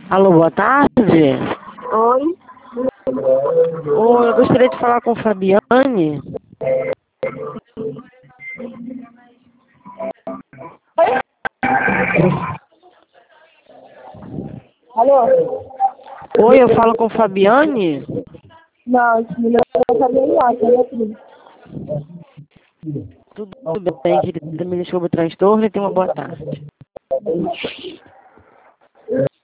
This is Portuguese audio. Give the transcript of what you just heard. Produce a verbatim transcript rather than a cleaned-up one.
Alô, boa tarde. Oi? Oi, eu gostaria de falar com Fabiane. Alô? Oi, eu falo com Fabiane. Não, esse número é familiar, tá, minha filha? Tudo bem, querida? Me desculpe o transtorno e tenha uma boa tarde.